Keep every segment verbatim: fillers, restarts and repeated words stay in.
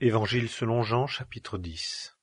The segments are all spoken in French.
Évangile selon Jean, chapitre dix.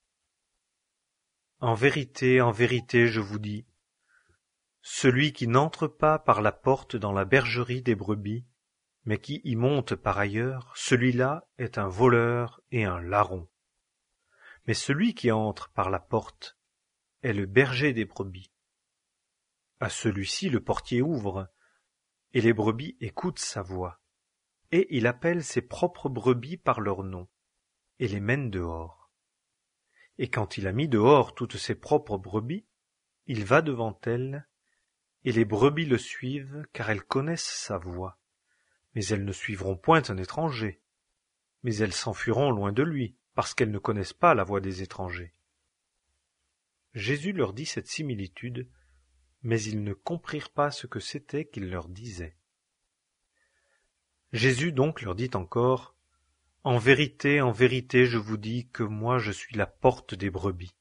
En vérité, en vérité, je vous dis, celui qui n'entre pas par la porte dans la bergerie des brebis, mais qui y monte par ailleurs, celui-là est un voleur et un larron. Mais celui qui entre par la porte est le berger des brebis. À celui-ci le portier ouvre, et les brebis écoutent sa voix, et il appelle ses propres brebis par leur nom, et les mène dehors. Et quand il a mis dehors toutes ses propres brebis, il va devant elles, et les brebis le suivent, car elles connaissent sa voix. Mais elles ne suivront point un étranger, mais elles s'enfuiront loin de lui, parce qu'elles ne connaissent pas la voix des étrangers. Jésus leur dit cette similitude, mais ils ne comprirent pas ce que c'était qu'il leur disait. Jésus donc leur dit encore, « En vérité, en vérité, je vous dis que moi je suis la porte des brebis.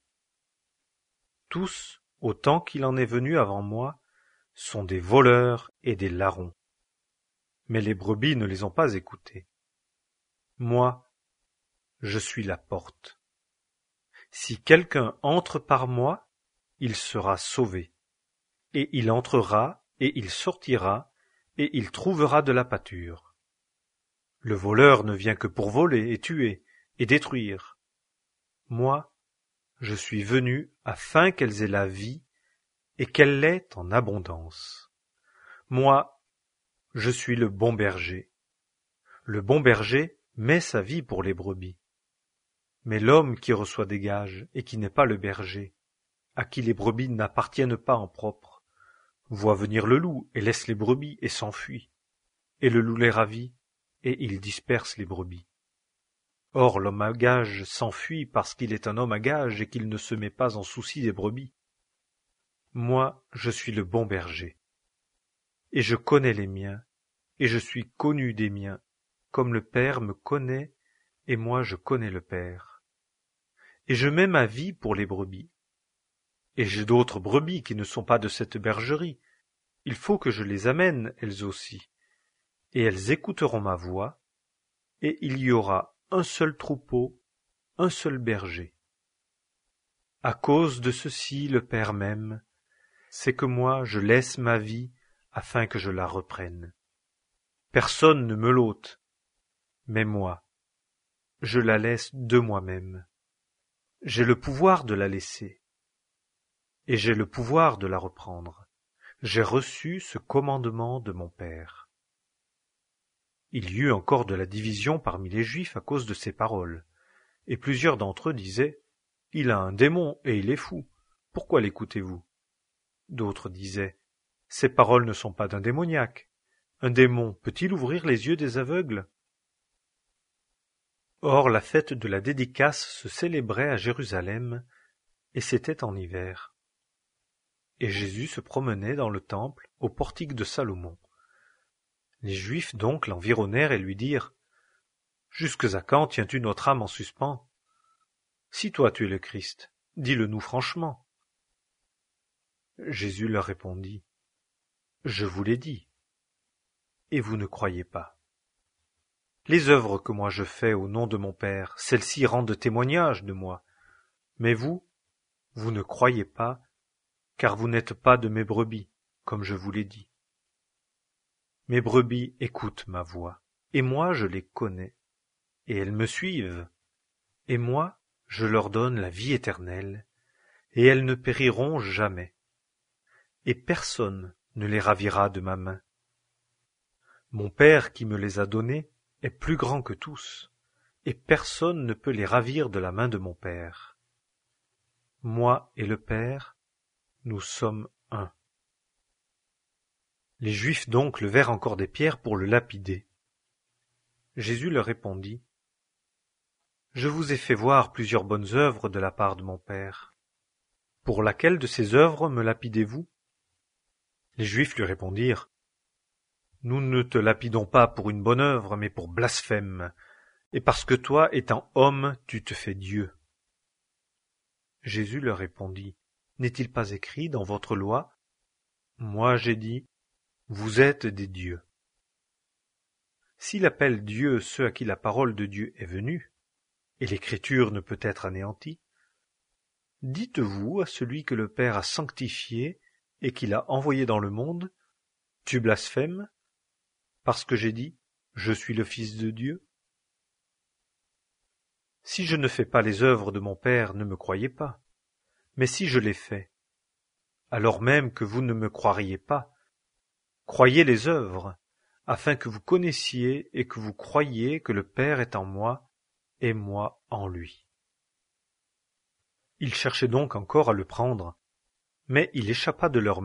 Tous, autant qu'il en est venu avant moi, sont des voleurs et des larrons. Mais les brebis ne les ont pas écoutés. Moi, je suis la porte. Si quelqu'un entre par moi, il sera sauvé. Et il entrera, et il sortira, et il trouvera de la pâture. Le voleur ne vient que pour voler et tuer et détruire. Moi, je suis venu afin qu'elles aient la vie et qu'elle l'ait en abondance. Moi, je suis le bon berger. Le bon berger met sa vie pour les brebis. Mais l'homme qui reçoit des gages et qui n'est pas le berger, à qui les brebis n'appartiennent pas en propre, voit venir le loup et laisse les brebis et s'enfuit. Et le loup les ravit et il disperse les brebis. Or l'homme à gages s'enfuit parce qu'il est un homme à gages et qu'il ne se met pas en souci des brebis. Moi, je suis le bon berger. Et je connais les miens, et je suis connu des miens, comme le Père me connaît, et moi je connais le Père. Et je mets ma vie pour les brebis. Et j'ai d'autres brebis qui ne sont pas de cette bergerie. Il faut que je les amène, elles aussi. Et elles écouteront ma voix, et il y aura un seul troupeau, un seul berger. À cause de ceci le Père m'aime, c'est que moi je laisse ma vie afin que je la reprenne. Personne ne me l'ôte, mais moi, je la laisse de moi-même. J'ai le pouvoir de la laisser, et j'ai le pouvoir de la reprendre. J'ai reçu ce commandement de mon Père. Il y eut encore de la division parmi les Juifs à cause de ces paroles, et plusieurs d'entre eux disaient, « Il a un démon et il est fou, pourquoi l'écoutez-vous » D'autres disaient, « Ces paroles ne sont pas d'un démoniaque. Un démon peut-il ouvrir les yeux des aveugles » Or la fête de la dédicace se célébrait à Jérusalem, et c'était en hiver. Et Jésus se promenait dans le temple, au portique de Salomon. Les Juifs donc l'environnèrent et lui dirent, « Jusque à quand tiens-tu notre âme en suspens? Si toi tu es le Christ, dis-le-nous franchement. » Jésus leur répondit, « Je vous l'ai dit, et vous ne croyez pas. Les œuvres que moi je fais au nom de mon Père, celles-ci rendent témoignage de moi. Mais vous, vous ne croyez pas, car vous n'êtes pas de mes brebis, comme je vous l'ai dit. Mes brebis écoutent ma voix, et moi je les connais, et elles me suivent, et moi je leur donne la vie éternelle, et elles ne périront jamais, et personne ne les ravira de ma main. Mon Père qui me les a donnés est plus grand que tous, et personne ne peut les ravir de la main de mon Père. Moi et le Père, nous sommes un. » Les Juifs donc levèrent encore des pierres pour le lapider. Jésus leur répondit, « Je vous ai fait voir plusieurs bonnes œuvres de la part de mon Père. Pour laquelle de ces œuvres me lapidez-vous » Les Juifs lui répondirent, « Nous ne te lapidons pas pour une bonne œuvre, mais pour blasphème, et parce que toi, étant homme, tu te fais Dieu. » Jésus leur répondit, « N'est-il pas écrit dans votre loi? Moi j'ai dit, vous êtes des dieux. S'il appelle Dieu ceux à qui la parole de Dieu est venue, et l'écriture ne peut être anéantie. Dites-vous à celui que le Père a sanctifié et qu'il a envoyé dans le monde, tu blasphèmes, parce que j'ai dit, je suis le Fils de Dieu. Si je ne fais pas les œuvres de mon Père, ne me croyez pas. Mais si je les fais, alors même que vous ne me croiriez pas, croyez les œuvres, afin que vous connaissiez et que vous croyiez que le Père est en moi et moi en lui. Ils cherchaient donc encore à le prendre, mais il échappa de leurs mains.